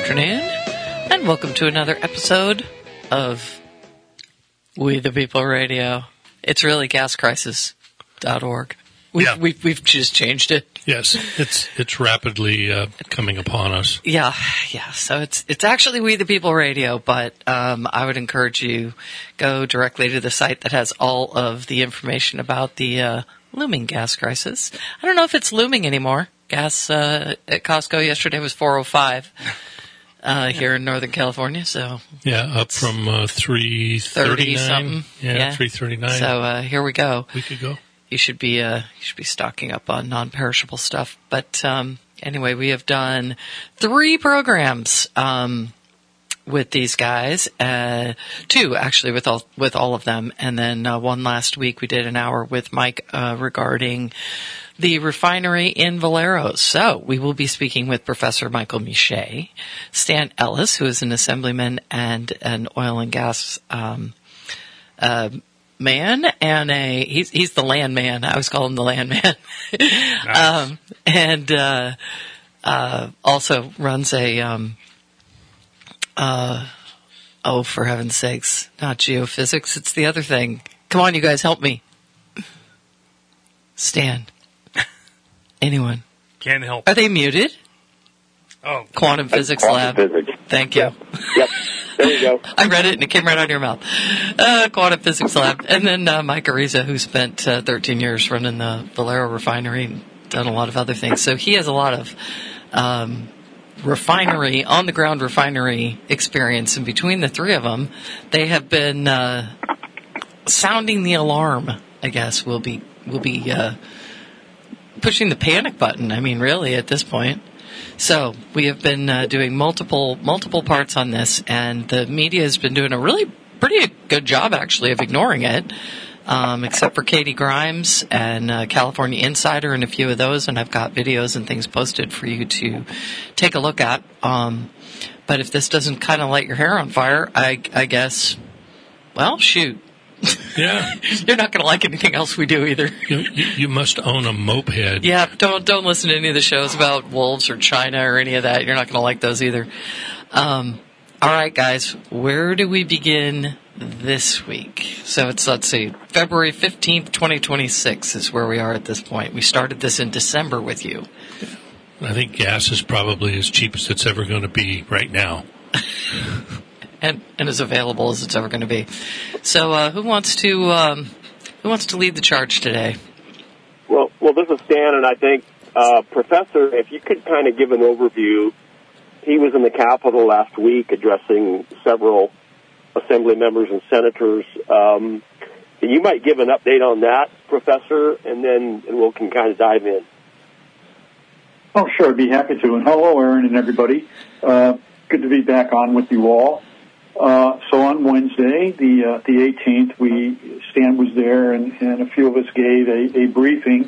afternoon, and welcome to another episode of We the People Radio. It's really gascrisis.org. We've just changed it. Yes, it's rapidly coming upon us. Yeah. So it's actually We the People Radio, but I would encourage you go directly to the site that has all of the information about the looming gas crisis. I don't know if it's looming anymore. Gas at Costco yesterday was $4.05 here in Northern California. So up from $3.39 something. Yeah, $3.39. So here we go. A week ago. You should be stocking up on non-perishable stuff. But anyway, we have done 3 programs with these guys, 2 actually with all of them, and then one last week we did an hour with Mike regarding the refinery in Valero. So we will be speaking with Professor Michael Miche, Stan Ellis, who is an assemblyman and an oil and gas man, and he's the land man. I always call him the land man. Nice. And also runs a for heaven's sakes, not geophysics, it's the other thing. Come on, you guys, help me. Stan. Anyone? Can't help. Are they muted? Oh. Quantum Physics Lab. Physics. Thank you. Yep. There you go. I read it and it came right out of your mouth. Quantum Physics Lab. And then Mike Ariza, who spent 13 years running the Valero refinery and done a lot of other things. So he has a lot of on-the-ground refinery experience. And between the 3 of them, they have been sounding the alarm, I guess. We'll be pushing the panic button, I mean, really, at this point. So we have been doing multiple parts on this, and the media has been doing a really pretty good job, actually, of ignoring it, except for Katie Grimes and California Insider and a few of those, and I've got videos and things posted for you to take a look at. But if this doesn't kind of light your hair on fire, I guess, well, shoot. Yeah. You're not going to like anything else we do either. You must own a moped. Yeah, don't listen to any of the shows about wolves or China or any of that. You're not going to like those either. All right, guys, where do we begin this week? So let's see, February 15th, 2026 is where we are at this point. We started this in December with you. I think gas is probably as cheap as it's ever going to be right now. And as available as it's ever going to be. So, who wants to lead the charge today? Well, this is Stan, and I think Professor, if you could kind of give an overview. He was in the Capitol last week addressing several Assembly members and senators. You might give an update on that, Professor, and we can kind of dive in. Oh, sure, I'd be happy to. And hello, Aaron and everybody. Good to be back on with you all. So on Wednesday, the 18th, Stan was there, and a few of us gave a briefing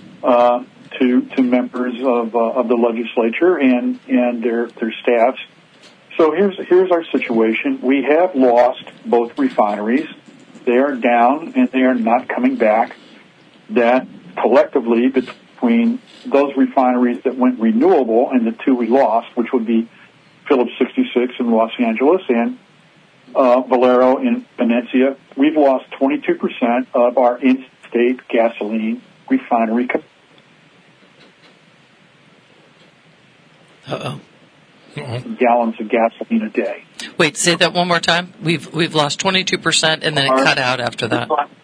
to members of the legislature and their staffs. So here's our situation. We have lost both refineries. They are down, and they are not coming back. That collectively, between those refineries that went renewable and the 2 we lost, which would be Phillips 66 in Los Angeles and Valero in Venezia, we've lost 22% of our in-state gasoline refinery capacity. Gallons of gasoline a day. Wait, say that one more time. We've lost 22%, and then it cut out after that.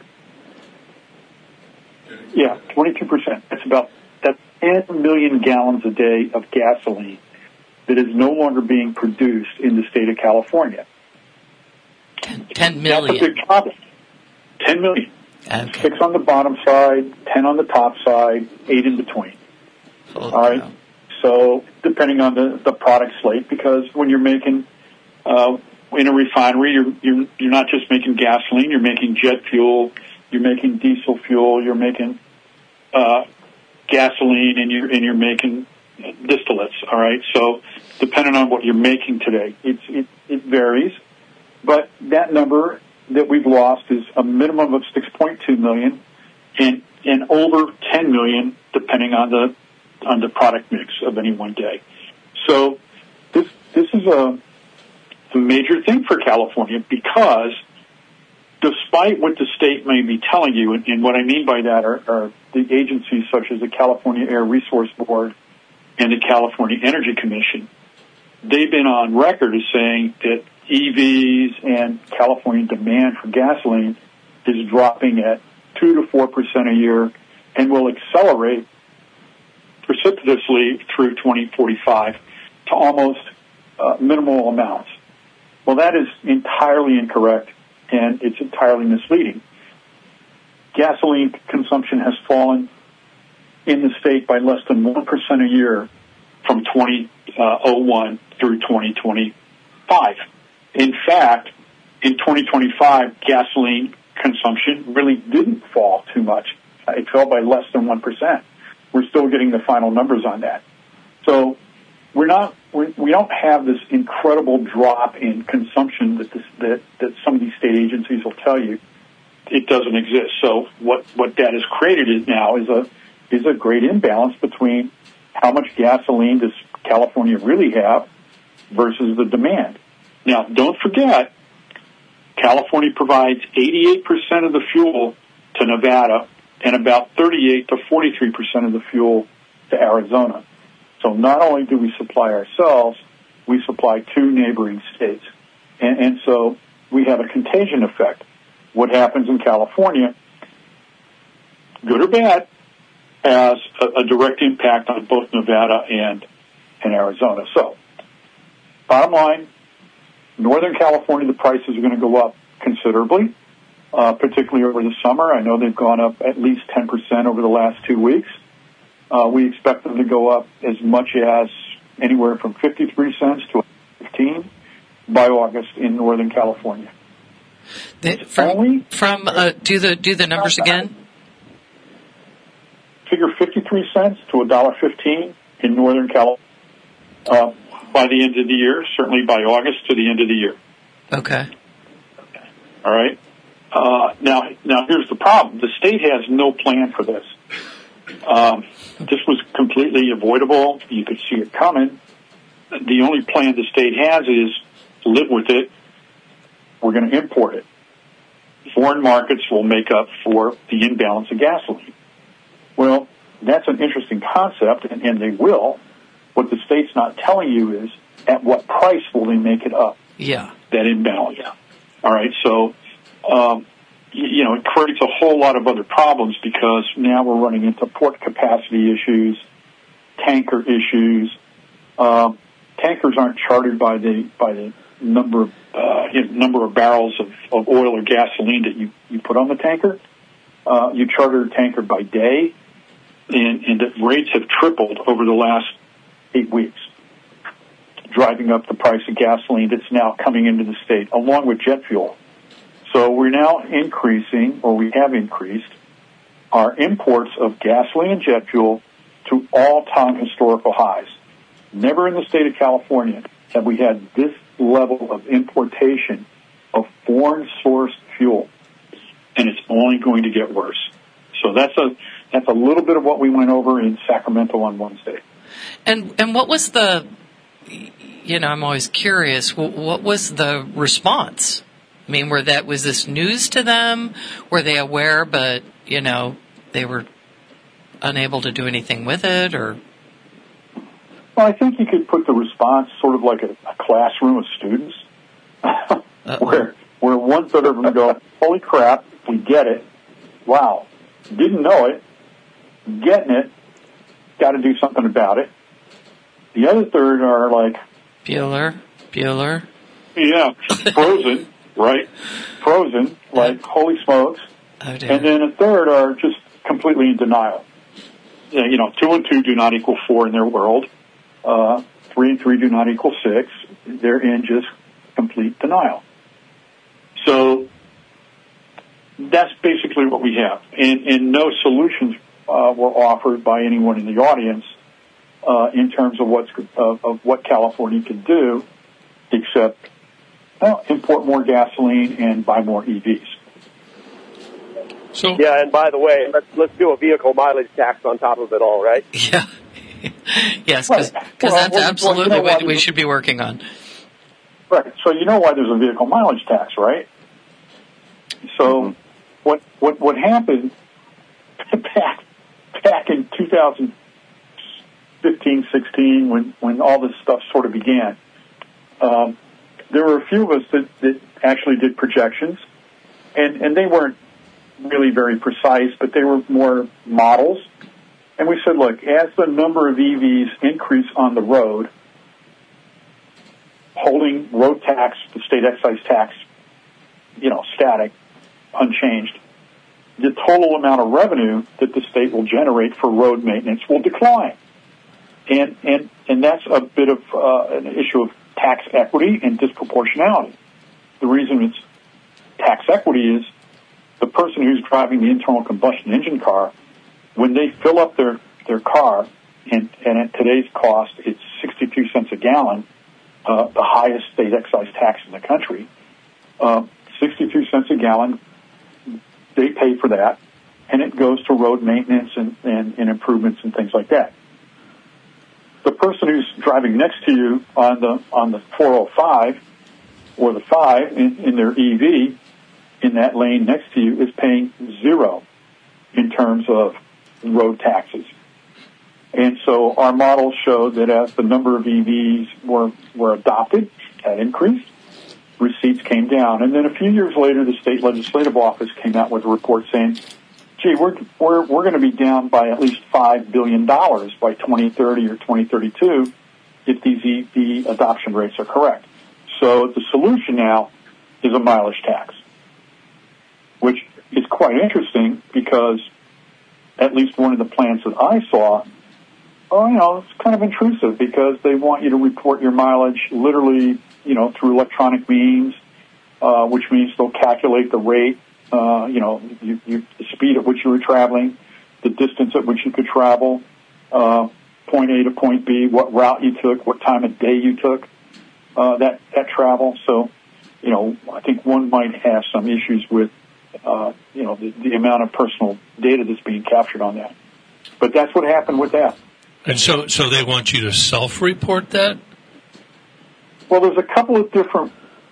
Yeah, 22%. That's 10 million gallons a day of gasoline that is no longer being produced in the state of California. 10 million. That's a big problem. 10 million. Okay. 6 on the bottom side, 10 on the top side, 8 in between. All right. So depending on the product slate, because when you're making in a refinery, you're not just making gasoline. You're making jet fuel. You're making diesel fuel. You're making gasoline, and you're making distillates. All right. So depending on what you're making today, it varies. But that number that we've lost is a minimum of 6.2 million and over 10 million depending on the product mix of any one day. So this this is a major thing for California, because despite what the state may be telling you, and what I mean by that are the agencies such as the California Air Resource Board and the California Energy Commission, they've been on record as saying that EVs and California demand for gasoline is dropping at 2 to 4% a year and will accelerate precipitously through 2045 to almost minimal amounts. Well, that is entirely incorrect, and it's entirely misleading. Gasoline consumption has fallen in the state by less than 1% a year from 2001 through 2025. In fact, in 2025, gasoline consumption really didn't fall too much. It fell by less than 1%. We're still getting the final numbers on that. So we don't have this incredible drop in consumption that some of these state agencies will tell you. It doesn't exist. So what that has created now is a great imbalance between how much gasoline does California really have versus the demand. Now, don't forget, California provides 88% of the fuel to Nevada and about 38 to 43% of the fuel to Arizona. So not only do we supply ourselves, we supply two neighboring states. And so we have a contagion effect. What happens in California, good or bad, has a direct impact on both Nevada and Arizona. So, bottom line, Northern California, the prices are going to go up considerably, particularly over the summer. I know they've gone up at least 10% over the last 2 weeks. We expect them to go up as much as anywhere from 53 cents to 15 by August in Northern California. Do the numbers again? Figure 53 cents to $1.15 in Northern California by the end of the year, certainly by August to the end of the year. Okay. All right. Now here's the problem. The state has no plan for this. This was completely avoidable. You could see it coming. The only plan the state has is live with it. We're going to import it. Foreign markets will make up for the imbalance of gasoline. Well, that's an interesting concept, and they will. What the state's not telling you is at what price will they make it up? Yeah. That imbalance. Yeah. All right, so, it creates a whole lot of other problems because now we're running into port capacity issues, tanker issues. Tankers aren't chartered by the number of barrels of oil or gasoline that you put on the tanker. You charter a tanker by day, and the rates have tripled over the last 8 weeks, driving up the price of gasoline that's now coming into the state, along with jet fuel. So we're now we have increased our imports of gasoline and jet fuel to all-time historical highs. Never in the state of California have we had this level of importation of foreign-sourced fuel, and it's only going to get worse. So that's a little bit of what we went over in Sacramento on Wednesday. And what was I'm always curious, what was the response? I mean, was this news to them? Were they aware, but, they were unable to do anything with it, or? Well, I think you could put the response sort of like a classroom of students, where one-third of them go, holy crap, we get it. Wow, didn't know it, getting it, got to do something about it. The other third are like... Bueller. Yeah, frozen, right? Frozen, like, holy smokes. Oh, dear. And then a third are just completely in denial. 2 and 2 do not equal 4 in their world. 3 and 3 do not equal 6. They're in just complete denial. So that's basically what we have. And no solutions were offered by anyone in the audience in terms of what California can do, except import more gasoline and buy more EVs. Yeah, and by the way, let's do a vehicle mileage tax on top of it all, right? Yeah. Yes, because that's absolutely what we should be working on. Right. So you know why there's a vehicle mileage tax, right? So what happened back in 2015, 16, when all this stuff sort of began, there were a few of us that actually did projections, and they weren't really very precise, but they were more models. And we said, look, as the number of EVs increase on the road, holding road tax, the state excise tax, static, unchanged, the total amount of revenue that the state will generate for road maintenance will decline. And that's a bit of an issue of tax equity and disproportionality. The reason it's tax equity is the person who's driving the internal combustion engine car, when they fill up their car, and at today's cost, it's 62 cents a gallon, the highest state excise tax in the country, 62 cents a gallon, they pay for that, and it goes to road maintenance and improvements and things like that. The person who's driving next to you on the 405 or the 5 in their EV in that lane next to you is paying zero in terms of road taxes. And so our models showed that as the number of EVs were adopted, that increased, receipts came down. And then a few years later, the state legislative office came out with a report saying, gee, we're going to be down by at least $5 billion by 2030 or 2032 if these EV adoption rates are correct. So the solution now is a mileage tax, which is quite interesting because at least one of the plans that I saw, it's kind of intrusive because they want you to report your mileage literally, through electronic means, which means they'll calculate the rate, the speed at which you were traveling, the distance at which you could travel, point A to point B, what route you took, what time of day you took, that travel. So, I think one might have some issues with, the amount of personal data that's being captured on that. But that's what happened with that. And so they want you to self-report that? Well, there's a couple of different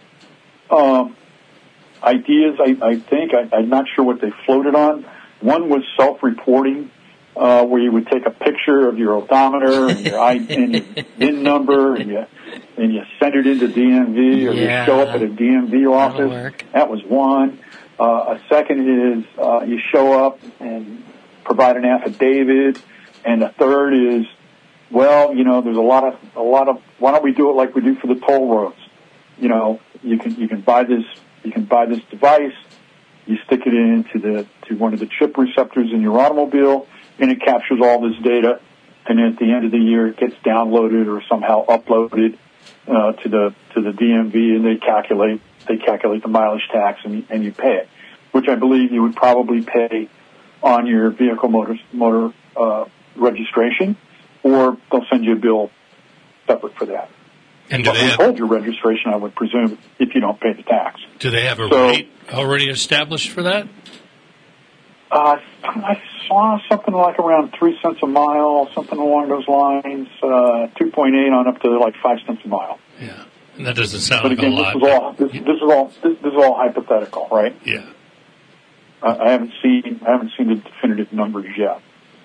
ideas, I think. I'm not sure what they floated on. One was self-reporting, where you would take a picture of your odometer and your VIN number, and you send it into DMV, or you show up at a DMV office. That was one. A second is you show up and provide an affidavit, and a third is, there's a lot of. Why don't we do it like we do for the toll roads? You can buy this device, you stick it into one of the chip receptors in your automobile, and it captures all this data, and at the end of the year it gets downloaded or somehow uploaded to the DMV, and they calculate the mileage tax, and you pay it, which I believe you would probably pay on your vehicle motor registration, or they'll send you a bill separate for that. And do they hold your registration, I would presume, if you don't pay the tax. Do they have a rate already established for that? I saw something like around 3 cents a mile, something along those lines, 2.8 on up to like 5 cents a mile. Yeah, and that doesn't sound but like again, a lot. This is all hypothetical, right? Yeah. I haven't seen the definitive numbers yet.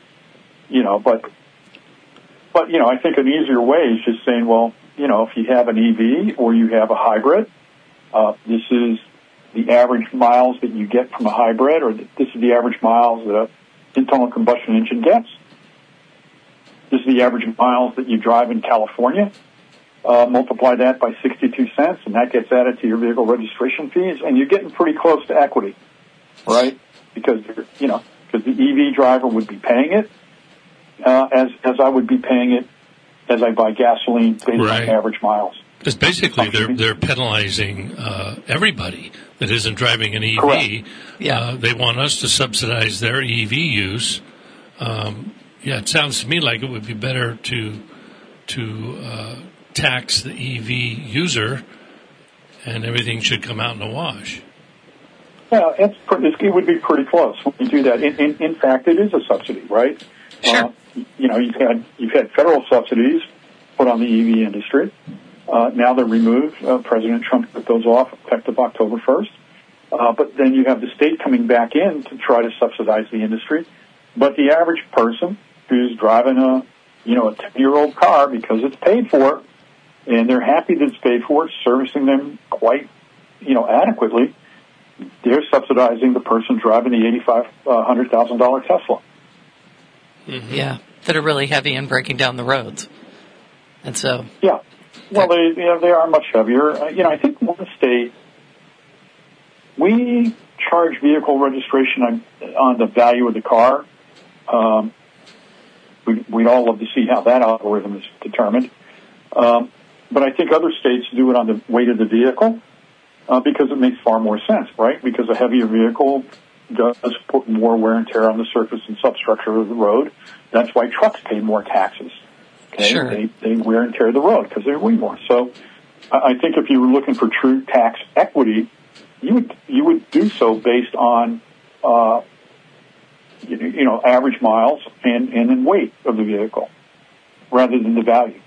But I think an easier way is just saying, well, if you have an EV or you have a hybrid, this is the average miles that you get from a hybrid, or this is the average miles that an internal combustion engine gets. This is the average miles that you drive in California. Multiply that by 62 cents, and that gets added to your vehicle registration fees, and you're getting pretty close to equity, right? Because the EV driver would be paying it, as I would be paying it as I buy gasoline based on average miles. Because basically they're penalizing everybody that isn't driving an EV. Correct. Yeah. They want us to subsidize their EV use. It sounds to me like it would be better to tax the EV user, and everything should come out in the wash. Yeah, it would be pretty close when you do that. In fact, it is a subsidy, right? Sure. You've had federal subsidies put on the EV industry. Now they're removed. President Trump took those off effective October 1st. But then you have the state coming back in to try to subsidize the industry. But the average person who's driving a 10-year-old car because it's paid for, and they're happy that it's paid for, it's servicing them quite, adequately, they're subsidizing the person driving the $100,000 Tesla. Mm-hmm. Yeah, that are really heavy and breaking down the roads. And so... Yeah. Well, they are much heavier. I think one state, we charge vehicle registration on the value of the car. We'd all love to see how that algorithm is determined. But I think other states do it on the weight of the vehicle because it makes far more sense, right? Because a heavier vehicle does put more wear and tear on the surface and substructure of the road. That's why trucks pay more taxes. Okay? Sure. They wear and tear the road because they weigh more. So I think if you were looking for true tax equity, you would do so based on average miles and in weight of the vehicle rather than the value.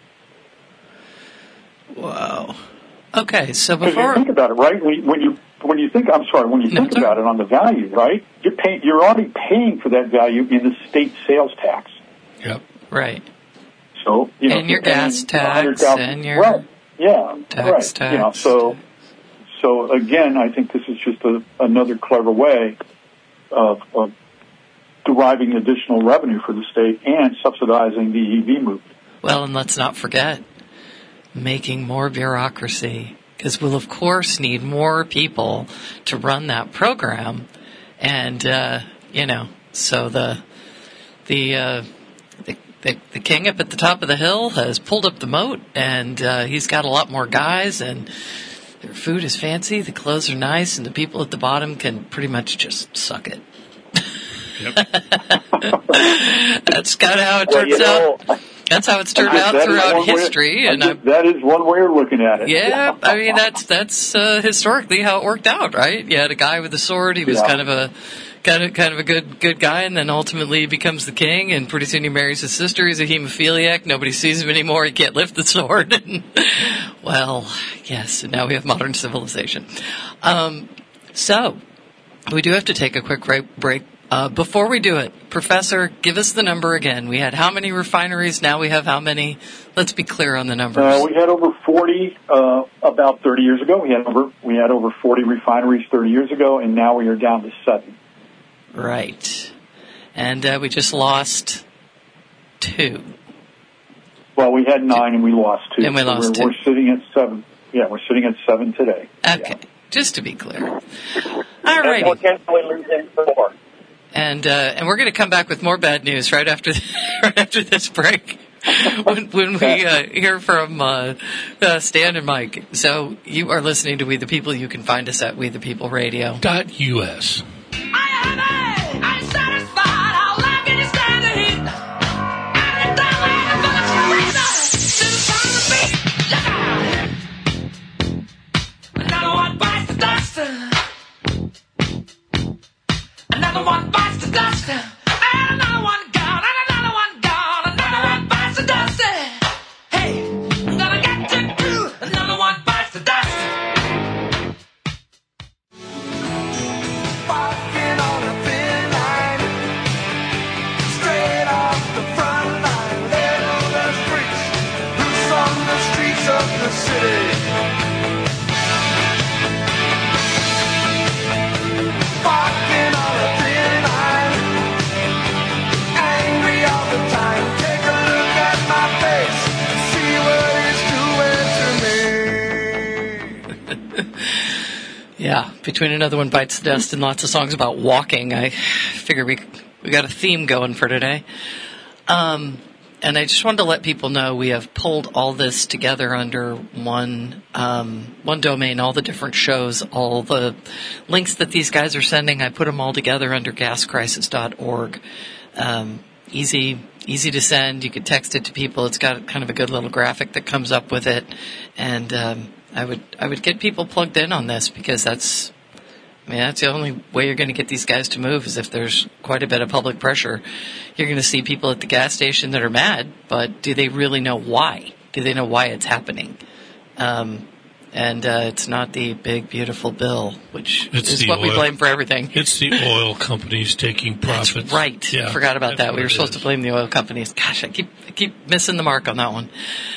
Wow. Okay, so Because before you think about it, right? When you think about it on the value, right? You're already paying for that value in the state sales tax. Yep. Right. So and your gas tax and your right. Yeah, tax. So again, I think this is just another clever way of deriving additional revenue for the state and subsidizing the EV movement. Well, and let's not forget making more bureaucracy, because we'll of course need more people to run that program, and so the king up at the top of the hill has pulled up the moat, and he's got a lot more guys, and their food is fancy, the clothes are nice, and the people at the bottom can pretty much just suck it. Yep. That's kind of how it turns out. That's how it's turned out throughout history, that is one way of looking at it. Yeah, I mean that's historically how it worked out, right? You had a guy with a sword. He was kind of a good guy, and then ultimately he becomes the king. And pretty soon he marries his sister. He's a hemophiliac. Nobody sees him anymore. He can't lift the sword. Well, yes. And now we have modern civilization. So we do have to take a quick break. Before we do it, Professor, give us the number again. We had how many refineries? Now we have how many? Let's be clear on the numbers. We had over 40 about 30 years ago. We had over 40 refineries 30 years ago, and now we are down to 7. Right. And we just lost 2. Well, we had 9 and we lost 2. And we lost 2. We're sitting at 7. Yeah, we're sitting at 7 today. Okay. Yeah. Just to be clear. All right. And potentially losing 4. And we're going to come back with more bad news right after this break when we hear from Stan and Mike. So you are listening to We the People. You can find us at WeThePeopleRadio.us. Another one bites the dust, and another one gone, and another one gone, another one bites the dust. Hey, I'm gonna get to do another one bites the dust. Walking on a thin line, straight off the front line, level the streets, loose on the streets of the city. Walking on a thin line, angry all the time. Take a look at my face, see what it's doing to me. Yeah, between another one bites the dust and lots of songs about walking, I figure we got a theme going for today. And I just wanted to let people know we have pulled all this together under one domain, all the different shows, all the links that these guys are sending. I put them all together under gascrisis.org. Easy to send. You can text it to people. It's got kind of a good little graphic that comes up with it. And I would get people plugged in on this because that's I mean, that's the only way you're going to get these guys to move is if there's quite a bit of public pressure. You're going to see people at the gas station that are mad, but do they really know why? Do they know why it's happening? And it's not the big, beautiful bill, which is what we blame for everything. It's the oil companies taking profits. That's right. Yeah, forgot about that. We were supposed to blame the oil companies. Gosh, I keep missing the mark on that one.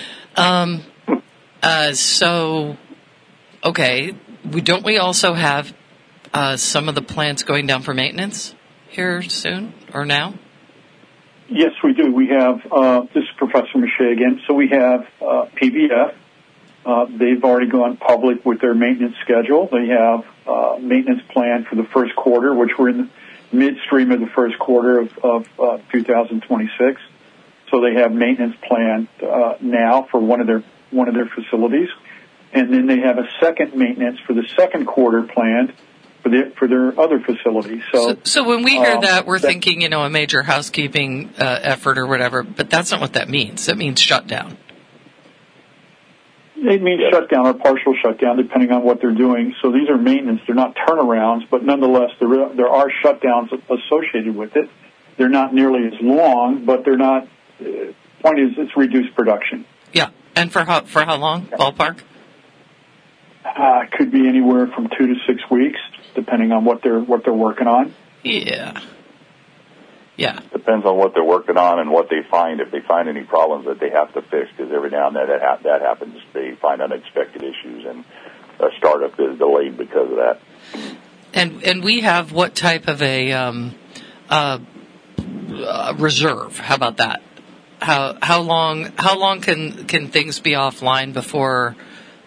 So, okay, don't we also have some of the plants going down for maintenance here soon or now? Yes, we do. We have, this is Professor Mache again, so we have PBF. They've already gone public with their maintenance schedule. They have maintenance plan for the first quarter, which we're in the midstream of the first quarter of 2026. So they have maintenance planned now for one of their facilities, and then they have a second maintenance for the second quarter planned for their other facilities. So when we hear that, we're thinking, a major housekeeping effort or whatever, but that's not what that means. That means shutdown. It means shutdown or partial shutdown, depending on what they're doing. So these are maintenance. They're not turnarounds, but nonetheless, there are shutdowns associated with it. They're not nearly as long, but they're not. Point is, it's reduced production. Yeah, and for how long? Ballpark? It could be anywhere from 2 to 6 weeks, depending on what they're working on. Yeah. Depends on what they're working on and what they find. If they find any problems that they have to fix, because every now and then that happens. They find unexpected issues, and a startup is delayed because of that. And we have what type of a reserve? How about that? How long can things be offline before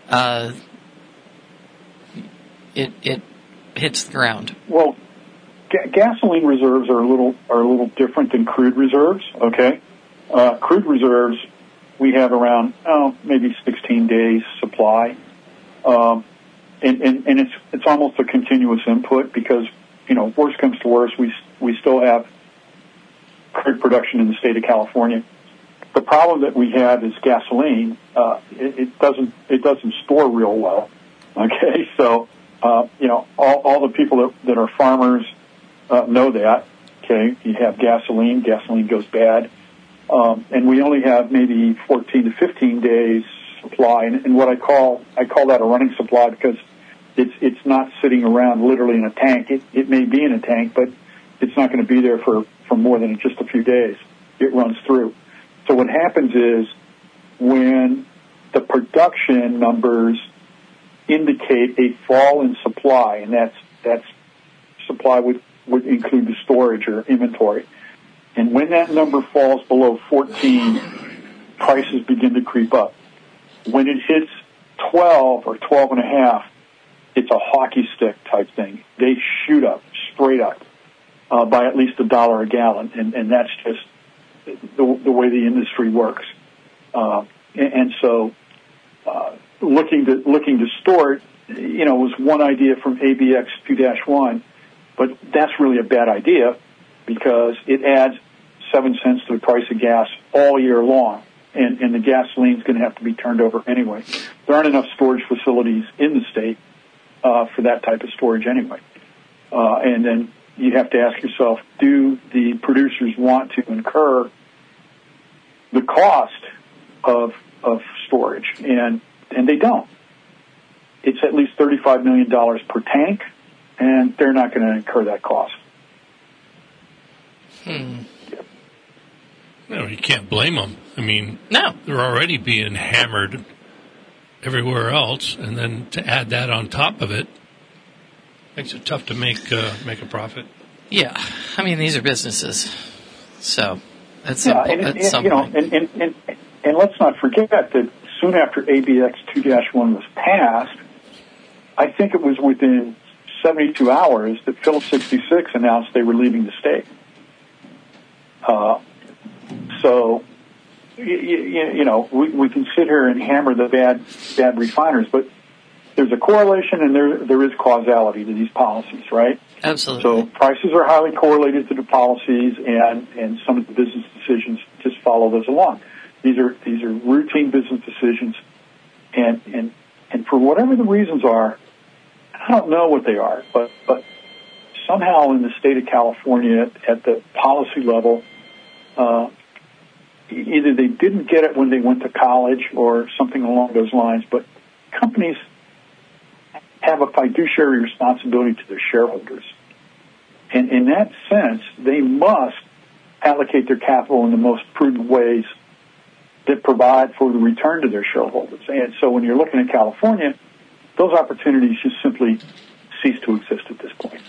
it hits the ground? Well, gasoline reserves are a little different than crude reserves. Okay, crude reserves we have around maybe 16 days supply, and it's almost a continuous input because worst comes to worst, we still have crude production in the state of California. The problem that we have is gasoline. It doesn't store real well. Okay, so all the people that are farmers know that. Okay, you have gasoline goes bad, and we only have maybe 14 to 15 days supply. And what I call that a running supply because it's not sitting around literally in a tank. It may be in a tank, but it's not going to be there for more than just a few days. It runs through. So what happens is when the production numbers indicate a fall in supply, and that's supply would include the storage or inventory. And when that number falls below 14, prices begin to creep up. When it hits 12 or 12 and a half, it's a hockey stick type thing. They shoot up, straight up, by at least $1 a gallon. And that's just the way the industry works. And so, looking to store it, was one idea from ABX 2-1, but that's really a bad idea because it adds 7 cents to the price of gas all year long, and the gasoline's going to have to be turned over anyway. There aren't enough storage facilities in the state for that type of storage anyway. And then you have to ask yourself, do the producers want to incur the cost of storage? And they don't. It's at least $35 million per tank, and they're not going to incur that cost. No, you can't blame them. I mean, no, they're already being hammered everywhere else, and then to add that on top of it makes it tough to make a profit. Yeah, I mean these are businesses, so at some point. And let's not forget that soon after ABX 2-1 was passed, I think it was within 72 hours that Phillips 66 announced they were leaving the state. So, we can sit here and hammer the bad refiners, but there's a correlation and there is causality to these policies, right? Absolutely. So prices are highly correlated to the policies, and some of the business decisions just follow those along. These are routine business decisions, and for whatever the reasons are, I don't know what they are, but somehow in the state of California at the policy level, either they didn't get it when they went to college or something along those lines, but companies have a fiduciary responsibility to their shareholders. And in that sense, they must allocate their capital in the most prudent ways that provide for the return to their shareholders. And so when you're looking at California, those opportunities just simply cease to exist at this point.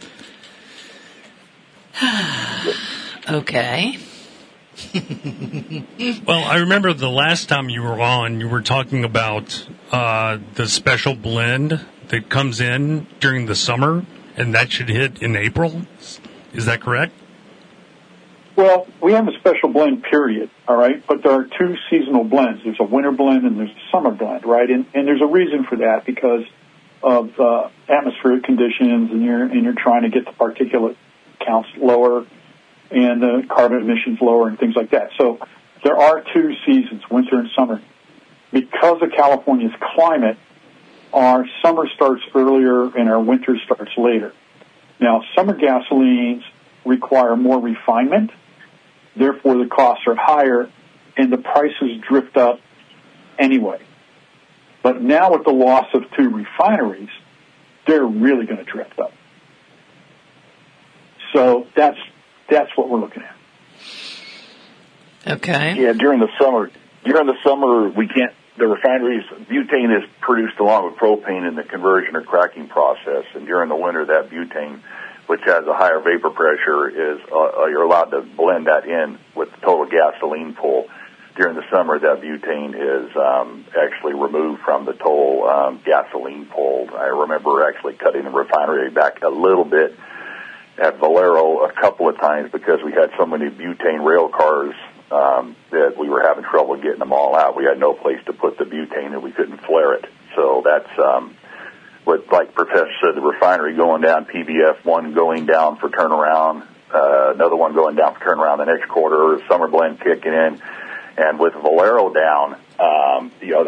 Okay. Well, I remember the last time you were on, you were talking about the special blend that comes in during the summer, and that should hit in April. Is that correct? Well, we have a special blend period, all right? But there are two seasonal blends. There's a winter blend and there's a summer blend, right? And there's a reason for that because of atmospheric conditions, and you're trying to get the particulate counts lower and the carbon emissions lower and things like that. So there are two seasons, winter and summer. Because of California's climate, our summer starts earlier and our winter starts later. Now, summer gasolines require more refinement, therefore the costs are higher and the prices drift up anyway. But now with the loss of two refineries, they're really going to drift up. So that's what we're looking at. Okay. Yeah, during the summer, we can't. The refineries, butane is produced along with propane in the conversion or cracking process, and during the winter, that butane, which has a higher vapor pressure, is you're allowed to blend that in with the total gasoline pool. During the summer, that butane is actually removed from the total gasoline pool. I remember actually cutting the refinery back a little bit at Valero a couple of times because we had so many butane rail cars that we were having trouble getting them all out. We had no place to put the butane and we couldn't flare it. So that's what, like Professor said, the refinery going down, PBF one going down for turnaround, another one going down for turnaround the next quarter, summer blend kicking in. And with Valero down, you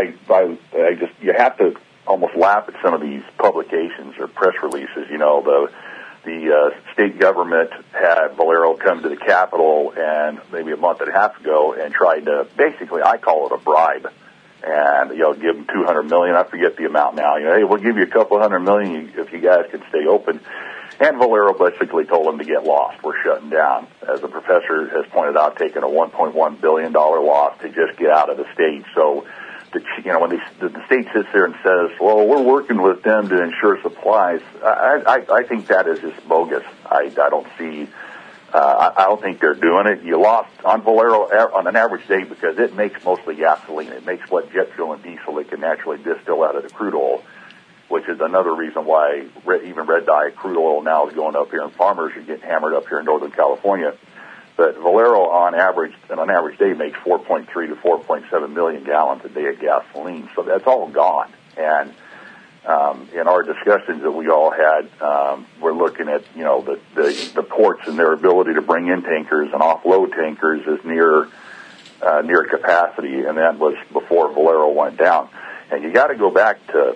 have to almost laugh at some of these publications or press releases. You know, the state government had Valero come to the Capitol and maybe a month and a half ago and tried to, basically, I call it a bribe, and give them $200 million. I forget the amount now. Hey, we'll give you a couple $100 million if you guys can stay open. And Valero basically told them to get lost. We're shutting down. As the professor has pointed out, taking a $1.1 billion loss to just get out of the state. So, when the state sits there and says, well, we're working with them to ensure supplies, I think that is just bogus. I don't see, I don't think they're doing it. You lost on Valero on an average day because it makes mostly gasoline. It makes what jet fuel and diesel it can naturally distill out of the crude oil, which is another reason why even red dye crude oil now is going up here, and farmers are getting hammered up here in Northern California. But Valero, on an average day, makes 4.3 to 4.7 million gallons a day of gasoline. So that's all gone. And in our discussions that we all had, we're looking at the ports and their ability to bring in tankers and offload tankers is near capacity, and that was before Valero went down. And you got to go back to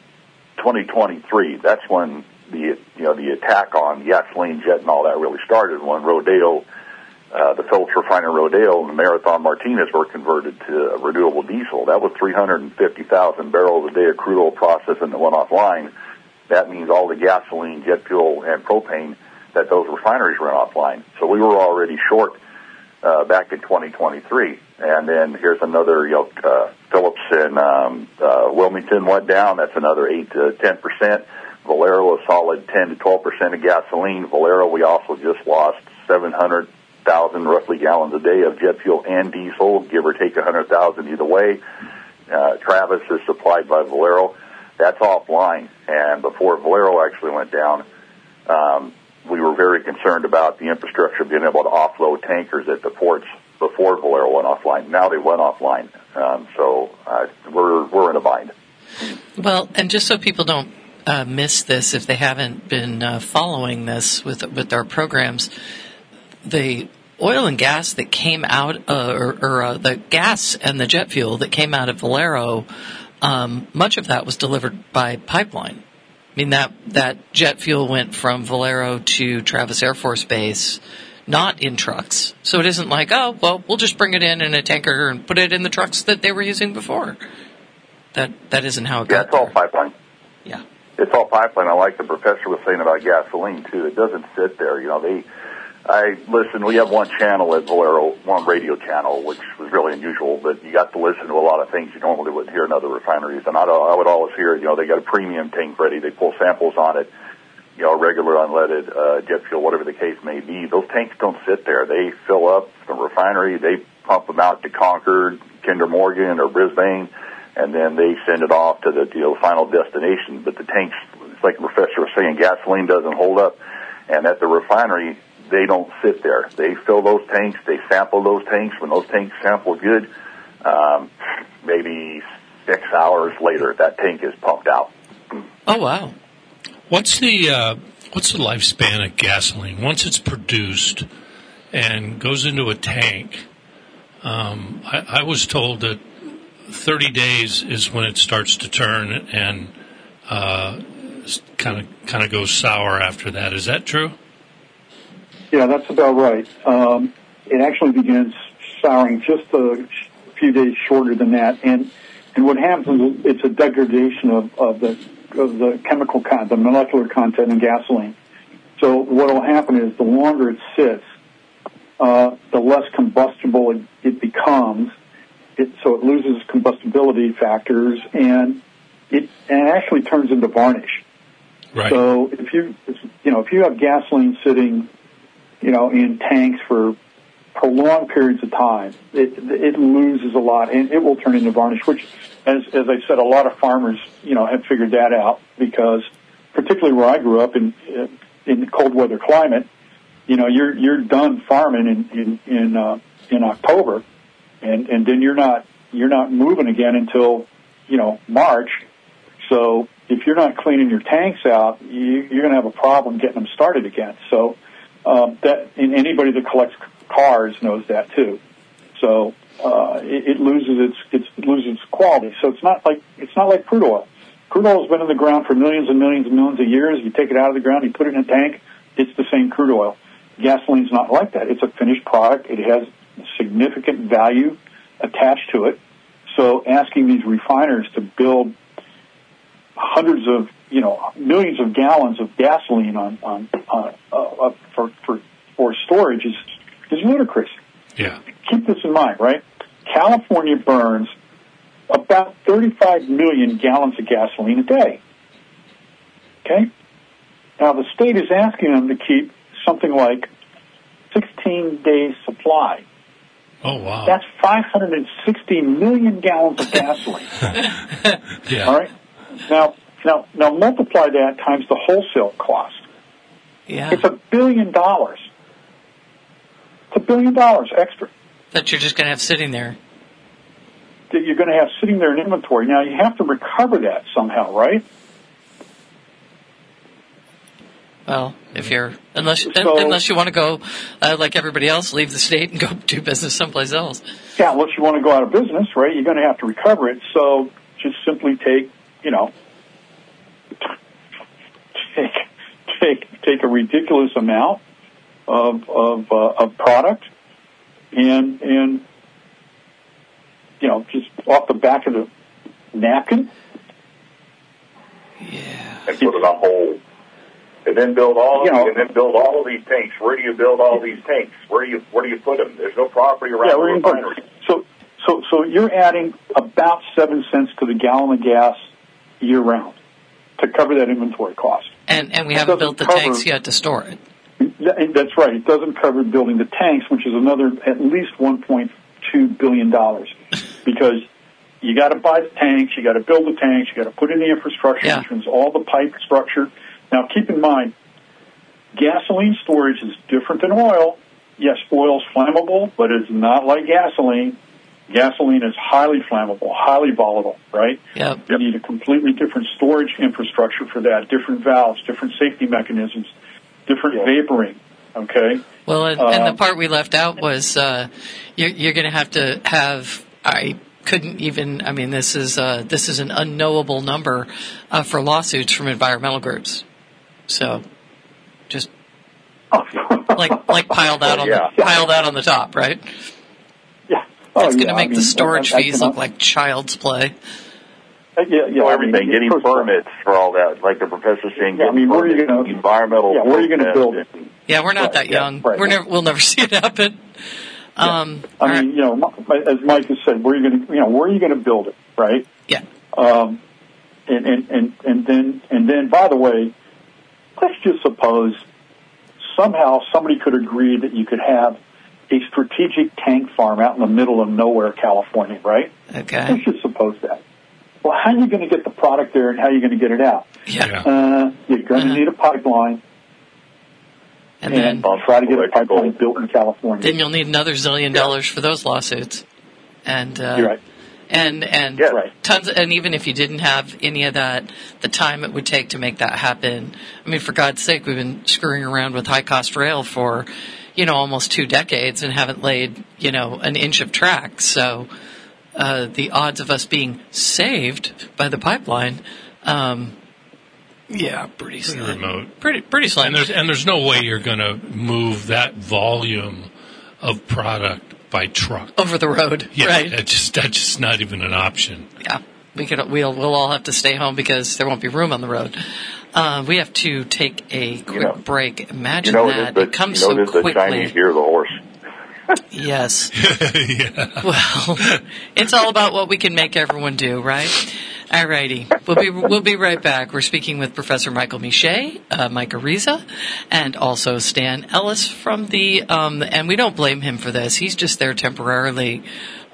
2023. That's when the attack on gasoline, jet, and all that really started. When Rodeo, the Phillips refinery Rodeo and Marathon Martinez were converted to renewable diesel. That was 350,000 barrels a day of crude oil processing that went offline. That means all the gasoline, jet fuel, and propane that those refineries ran offline. So we were already short back in 2023. And then here's another, Phillips and Wilmington went down. That's another 8 to 10%. Valero, a solid 10 to 12% of gasoline. Valero, we also just lost 700,000 roughly gallons a day of jet fuel and diesel, give or take 100,000 either way. Travis is supplied by Valero. That's offline. And before Valero actually went down, we were very concerned about the infrastructure being able to offload tankers at the ports before Valero went offline. Now they went offline. So we're in a bind. Well, and just so people don't miss this, if they haven't been following this with our programs, the oil and gas that came out, or the gas and the jet fuel that came out of Valero, much of that was delivered by pipeline. mean, that jet fuel went from Valero to Travis Air Force Base, not in trucks. So it isn't like, oh, well, we'll just bring it in a tanker and put it in the trucks that they were using before. That isn't how it got it's all there. pipeline. Yeah. It's all pipeline. I like the professor was saying about gasoline, too. It doesn't sit there. I listen, we have one channel at Valero, one radio channel, which was really unusual, but you got to listen to a lot of things you normally wouldn't hear in other refineries. And I would always hear, they got a premium tank ready. They pull samples on it, regular unleaded jet fuel, whatever the case may be. Those tanks don't sit there. They fill up the refinery. They pump them out to Concord, Kinder Morgan, or Brisbane, and then they send it off to the final destination. But the tanks, it's like the professor was saying, gasoline doesn't hold up. And at the refinery, they don't sit there. They fill those tanks. They sample those tanks. When those tanks sample good, maybe 6 hours later, that tank is pumped out. Oh, wow. What's the lifespan of gasoline once it's produced and goes into a tank? I was told that 30 days is when it starts to turn and kind of goes sour after that. Is that true? Yeah, that's about right. It actually begins souring just a few days shorter than that, and what happens is it's a degradation of the chemical content, the molecular content in gasoline. So what will happen is the longer it sits, the less combustible it becomes. So it loses combustibility factors, and it actually turns into varnish. Right. So if you have gasoline sitting in tanks for prolonged periods of time, it loses a lot, and it will turn into varnish, which, as I said, a lot of farmers, have figured that out, because particularly where I grew up in the cold weather climate, you're done farming in October, and then you're not moving again until, March. So if you're not cleaning your tanks out, you're going to have a problem getting them started again. So, and anybody that collects cars knows that too. So it loses its quality. So it's not like crude oil. Crude oil has been in the ground for millions and millions and millions of years. You take it out of the ground, you put it in a tank, it's the same crude oil. Gasoline's not like that. It's a finished product. It has significant value attached to it. So asking these refiners to build hundreds of millions of gallons of gasoline for storage is ludicrous. Yeah. Keep this in mind, right? California burns about 35 million gallons of gasoline a day. Okay? Now the state is asking them to keep something like 16 days supply. Oh, wow. That's 560 million gallons of gasoline. Yeah. All right? Now multiply that times the wholesale cost. Yeah. It's $1 billion. It's $1 billion extra That you're just going to have sitting there. that you're going to have sitting there in inventory. Now, you have to recover that somehow, right? Well, unless you want to go, like everybody else, leave the state and go do business someplace else. Yeah, unless you want to go out of business, right? You're going to have to recover it. So just simply take a ridiculous amount of product and just off the back of the napkin. Yeah. And put it on hold. And then build all of these tanks. Where do you build all these tanks? Where do you put them? There's no property around the refinery. So you're adding about 7 cents to the gallon of gas year round to cover that inventory cost. And we haven't built the tanks yet to store it. That's right. It doesn't cover building the tanks, which is another at least $1.2 billion, because you got to buy the tanks, you got to build the tanks, you got to put in the infrastructure, which means all the pipe structure. Now, keep in mind, gasoline storage is different than oil. Yes, oil's flammable, but it's not like gasoline. Gasoline is highly flammable, highly volatile, right? Yep. You need a completely different storage infrastructure for that, different valves, different safety mechanisms, different vaporing, okay? Well, and the part we left out was you're going to have, I couldn't even. I mean, this is an unknowable number for lawsuits from environmental groups. So, just like pile that on the top, right? Yeah. That's going to make the storage fees look like child's play. Everything, getting permits for all that, like the professor's saying. Yeah, I mean, where are you going to environmental? Yeah, where are you going to build it? Yeah, we're not that young. Right. We'll never see it happen. I mean, as Mike has said, where are you going to build it, right? Yeah. And then, by the way, let's just suppose somehow somebody could agree that you could have a strategic tank farm out in the middle of nowhere, California, right? Okay. Let's just suppose that. Well, how are you going to get the product there, and how are you going to get it out? Yeah. You're going to need a pipeline. And then I'll try to get a pipeline built in California. Then you'll need another $1 zillion for those lawsuits. And You're right. And right. tons. And even if you didn't have any of that, the time it would take to make that happen. I mean, for God's sake, we've been screwing around with high cost rail for, almost 2 decades and haven't laid, an inch of track. So the odds of us being saved by the pipeline. Yeah, pretty slim. Remote. Pretty slim. And there's no way you're going to move that volume of product by truck over the road. Yeah, right? That's just not even an option. Yeah, we'll all have to stay home because there won't be room on the road. We have to take a quick break. Imagine that it comes so quickly. The Chinese hear the horse. Yes. Yeah. Well, it's all about what we can make everyone do, right? All righty. We'll be right back. We're speaking with Professor Michael Miche, Mike Ariza, and also Stan Ellis from the, and we don't blame him for this. He's just there temporarily.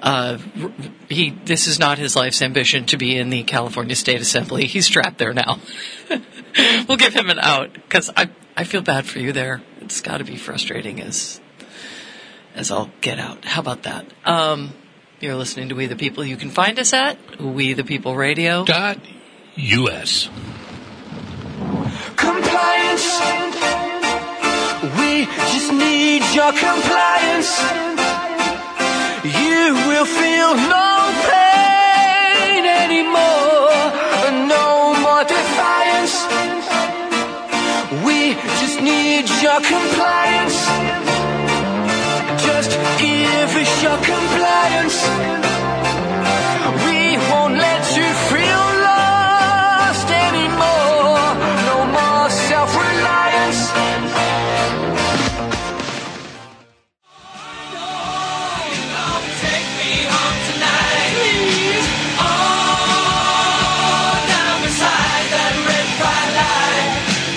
This is not his life's ambition to be in the California State Assembly. He's trapped there now. We'll give him an out because I feel bad for you there. It's got to be frustrating as I'll get out. How about that? You're listening to We the People. You can find us at WeThePeopleRadio.us. Compliance. We just need your compliance. You will feel no pain anymore. No more defiance. We just need your compliance. Just give us your compliance. We won't let you feel lost anymore. No more self-reliance. Take me home tonight, please. Oh, down beside that red bright light.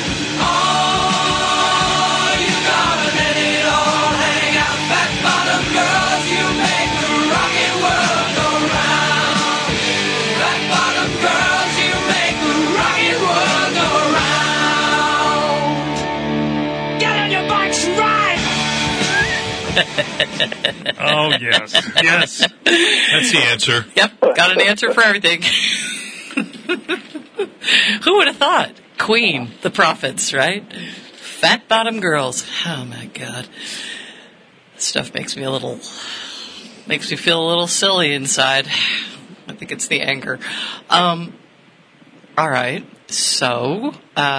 Oh, you gotta let it all hang out. Fat bottom girls, you make the rocket world go round. Fat bottom girls, you make the rocket world go round. Get on your bikes and ride. Oh, yes. Yes. That's the answer. Yep, got an answer for everything. Who would have thought? Queen, the prophets, right? Fat bottom girls. Oh my God. This stuff makes me feel a little silly inside. I think it's the anger. All right. So,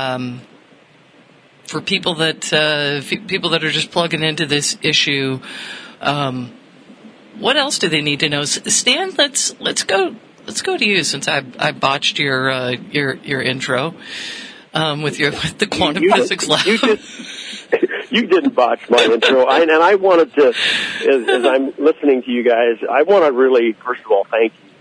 for people that are just plugging into this issue, what else do they need to know? Stan, let's go to you since I botched your intro with the quantum physics lab. You didn't botch my intro, and I wanted to, as I'm listening to you guys, I want to really, first of all, thank you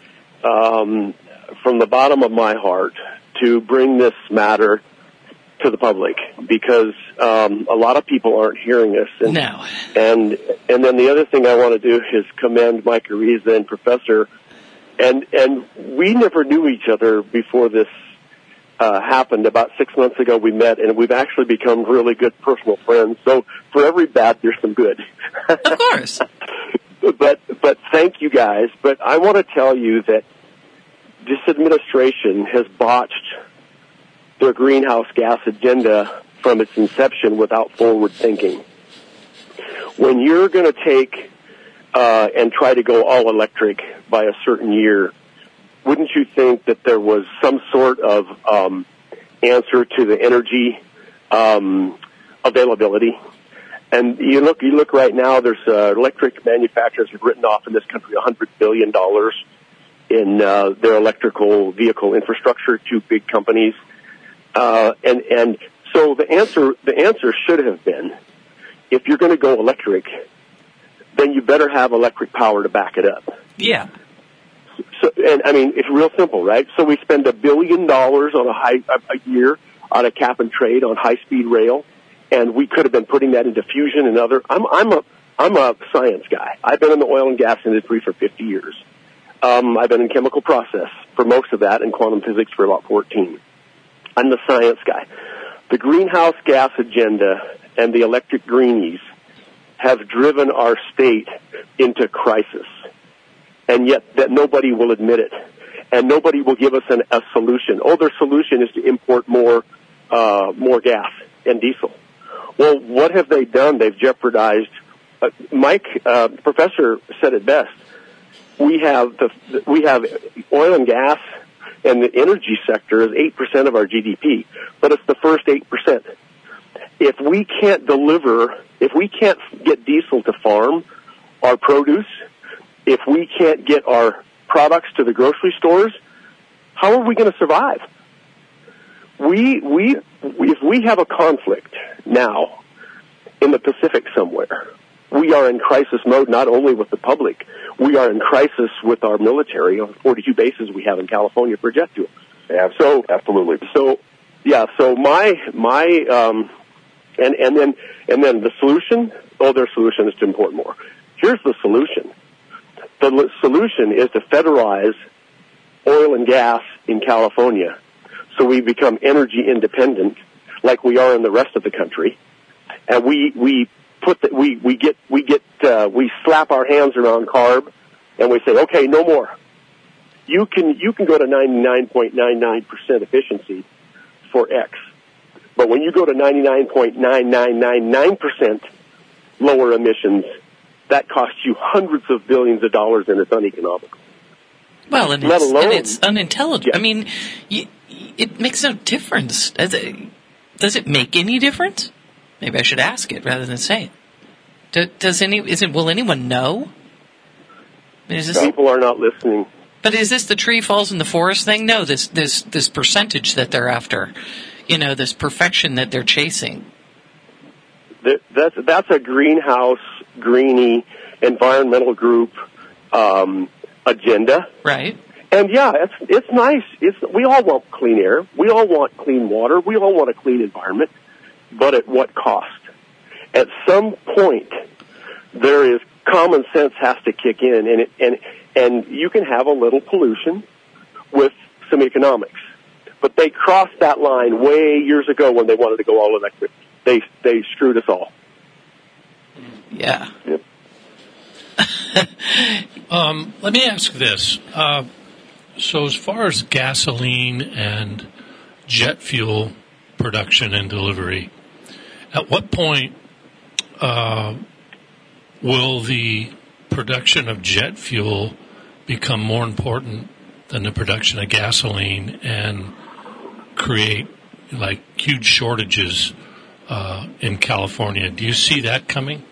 from the bottom of my heart to bring this matter to the public, because a lot of people aren't hearing this. And then the other thing I want to do is commend Mike Ariza and Professor. And we never knew each other before this happened. About 6 months ago we met, and we've actually become really good personal friends. So for every bad, there's some good. Of course. But thank you guys. But I want to tell you that this administration has botched their greenhouse gas agenda from its inception without forward thinking. When you're going to take and try to go all electric by a certain year, wouldn't you think that there was some sort of answer to the energy availability? And you look right now. There's electric manufacturers have written off in this country $100 billion in their electrical vehicle infrastructure to big companies, and so the answer should have been, if you're going to go electric, then you better have electric power to back it up. Yeah. So, and I mean, it's real simple, right? So we spend $1 billion on a year on a cap and trade on high-speed rail, and we could have been putting that into fusion and other. I'm a science guy. I've been in the oil and gas industry for 50 years. I've been in chemical process for most of that, and quantum physics for about 14. I'm the science guy. The greenhouse gas agenda and the electric greenies have driven our state into crisis, and yet that nobody will admit it, and nobody will give us a solution. Oh, their solution is to import more gas and diesel. Well, what have they done? They've jeopardized. Mike, professor, said it best. We have oil and gas, and the energy sector is 8% of our GDP, but it's the first 8%. If we can't get diesel to farm our produce, if we can't get our products to the grocery stores, how are we going to survive? If we have a conflict now in the Pacific somewhere, we are in crisis mode not only with the public, we are in crisis with our military on 42 bases we have in California for jet fuel. Yeah, so absolutely. So yeah, so my and then the solution. Oh, their solution is to import more. Here's the solution. The solution is to federalize oil and gas in California, so we become energy independent, like we are in the rest of the country, and we slap our hands around CARB, and we say, okay, no more. You can go to 99.99% efficiency for X, but when you go to 99.9999% lower emissions, that costs you hundreds of billions of dollars, and it's uneconomical. Well, and it's unintelligent. Yeah. I mean, it makes no difference. Does it make any difference? Maybe I should ask it rather than say it. Will anyone know? People are not listening. But is this the tree falls in the forest thing? No, this percentage that they're after, this perfection that they're chasing. That's a greenhouse, greenie, environmental group agenda. Right. And yeah, it's nice. We all want clean air. We all want clean water. We all want a clean environment. But at what cost? At some point, there is common sense has to kick in, and you can have a little pollution with some economics. But they crossed that line way years ago when they wanted to go all electric. They screwed us all. Yeah. Yep. Let me ask this. So as far as gasoline and jet fuel production and delivery, at what point will the production of jet fuel become more important than the production of gasoline and create huge shortages in California? Do you see that coming?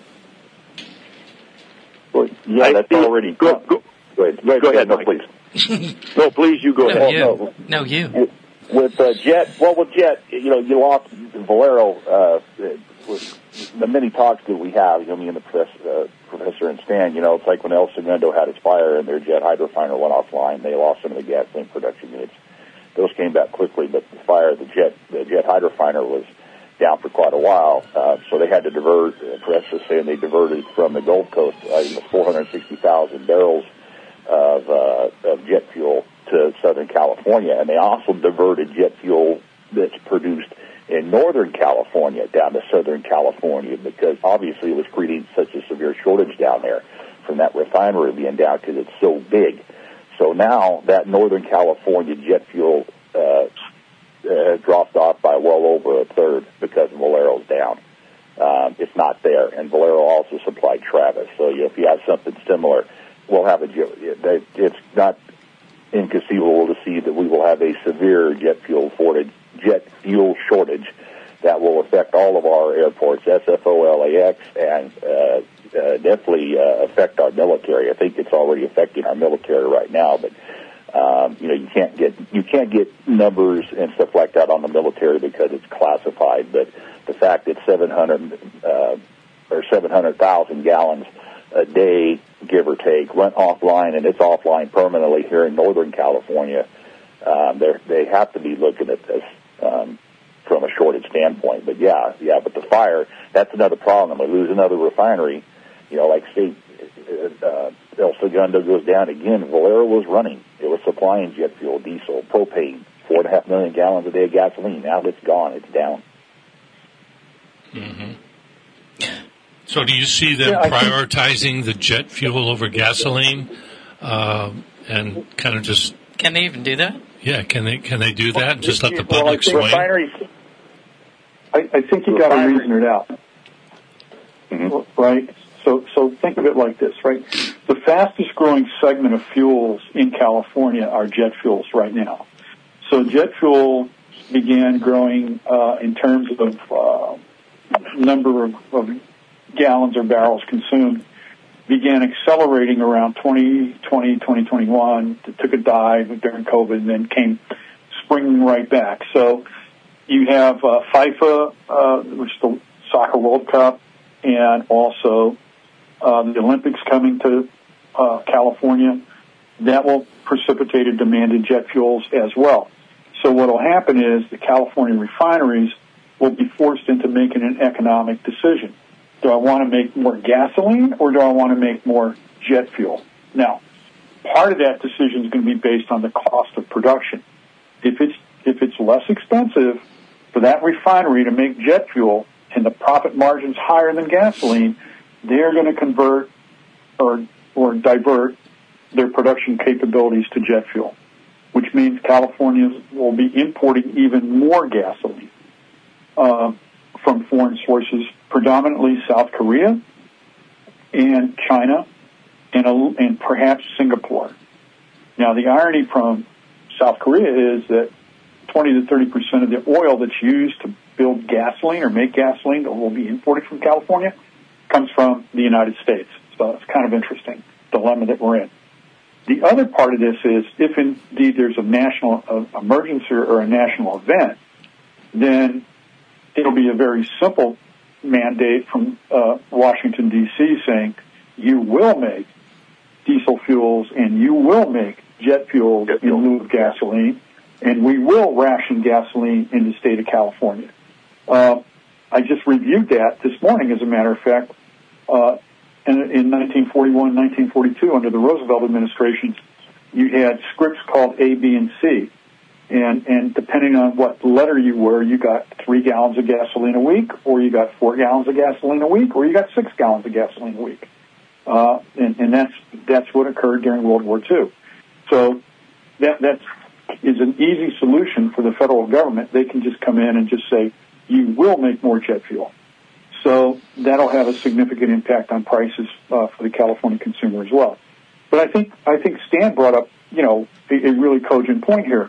Well, yeah, that's already. Go ahead. No, please. No, please, you go ahead. No, you. With Jet, you lost Valero. With the many talks that we have, me and the professor and Stan, it's like when El Segundo had its fire and their jet hydrofiner went offline. They lost some of the gasoline production units. Those came back quickly, but the fire, the jet hydrofiner was down for quite a while. So they had to divert. Professor saying they diverted from the Gulf Coast 460,000 barrels of jet fuel to Southern California, and they also diverted jet fuel that's produced in Northern California down to Southern California, because obviously it was creating such a severe shortage down there from that refinery being down because it's so big. So now that Northern California jet fuel dropped off by well over a third because Valero's down. it's not there. And Valero also supplied Travis. So if you have something similar, we'll have it's not inconceivable to see that we will have a severe jet fuel shortage that will affect all of our airports, SFO, LAX, and definitely affect our military. I think it's already affecting our military right now, but you can't get numbers and stuff like that on the military because it's classified. But the fact that 700,000 gallons a day, give or take, went offline, and it's offline permanently here in Northern California, they have to be looking at this from a shortage standpoint. But but the fire, that's another problem. We lose another refinery. Like say El Segundo goes down again. Valero was running. It was supplying jet fuel, diesel, propane, 4.5 million gallons a day of gasoline. Now it's gone. It's down. Mm-hmm. So do you see them prioritizing the jet fuel over gasoline, and kind of just? Can they even do that? Yeah, can they do that and just let the public sway? Refineries. I think you got to reason it out, right? So think of it like this, right? The fastest growing segment of fuels in California are jet fuels right now. So jet fuel began growing in terms of number of gallons or barrels consumed, began accelerating around 2020, 2021. It took a dive during COVID and then came springing right back. So you have FIFA, which is the Soccer World Cup, and also the Olympics coming to California. That will precipitate a demand in jet fuels as well. So what will happen is the California refineries will be forced into making an economic decision. Do I want to make more gasoline or do I want to make more jet fuel? Now, part of that decision is going to be based on the cost of production. If it's less expensive for that refinery to make jet fuel and the profit margin's higher than gasoline, they're going to convert or divert their production capabilities to jet fuel, which means California will be importing even more gasoline from foreign sources, predominantly South Korea and China and perhaps Singapore. Now, the irony from South Korea is that 20 to 30% of the oil that's used to build gasoline or make gasoline that will be imported from California comes from the United States. So it's kind of interesting dilemma that we're in. The other part of this is if indeed there's a national emergency or a national event, then it'll be a very simple mandate from Washington, D.C. saying you will make diesel fuels and you will make jet fuels in lieu of gasoline, and we will ration gasoline in the state of California. I just reviewed that this morning, as a matter of fact. In 1941, 1942, under the Roosevelt administration, you had scripts called A, B, and C. And depending on what letter you were, you got 3 gallons of gasoline a week, or you got 4 gallons of gasoline a week, or you got 6 gallons of gasoline a week. And that's what occurred during World War II. So that is an easy solution for the federal government. They can just come in and just say, you will make more jet fuel. So that'll have a significant impact on prices for the California consumer as well. But I think Stan brought up, a really cogent point here.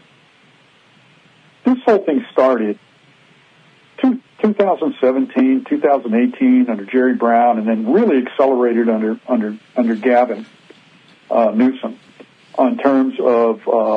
This whole thing started 2017, 2018 under Jerry Brown, and then really accelerated under Gavin Newsom on terms of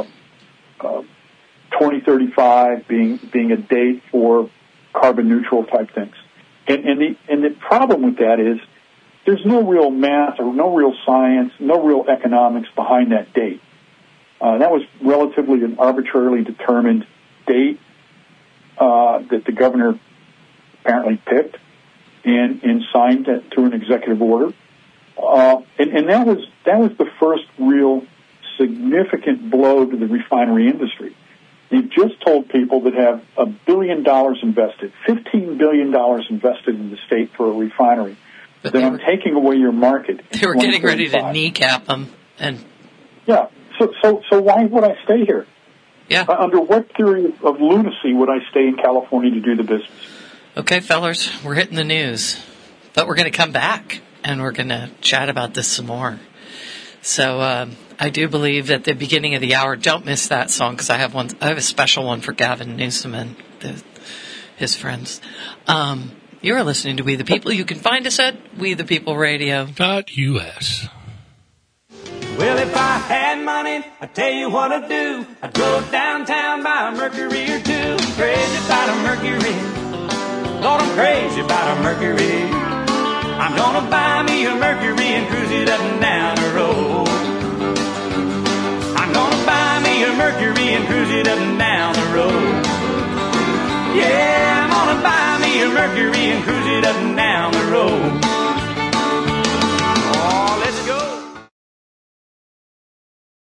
2035 being a date for carbon neutral type things. And the problem with that is there's no real math or no real science, no real economics behind that date. That was relatively an arbitrarily determined date that the governor apparently picked and signed through an executive order. And that was the first real significant blow to the refinery industry. You've just told people that have $1 billion invested, $15 billion invested in the state for a refinery, but that I'm taking away your market. They were getting ready to kneecap them. Yeah. So why would I stay here? Yeah. Under what theory of lunacy would I stay in California to do the business? Okay, fellers, we're hitting the news. But we're going to come back and we're going to chat about this some more. So I do believe at the beginning of the hour, don't miss that song because I have a special one for Gavin Newsom and his friends. You're listening to We the People. You can find us at WeThePeopleRadio.us. Well, if I had money, I'd tell you what I'd do. I'd go downtown, buy a Mercury or two. Crazy about a Mercury. Lord, I'm crazy about a Mercury. I'm gonna buy me a Mercury and cruise it up and down the road. I'm gonna buy me a Mercury and cruise it up and down the road. Yeah, I'm gonna buy me a Mercury and cruise it up and down the road.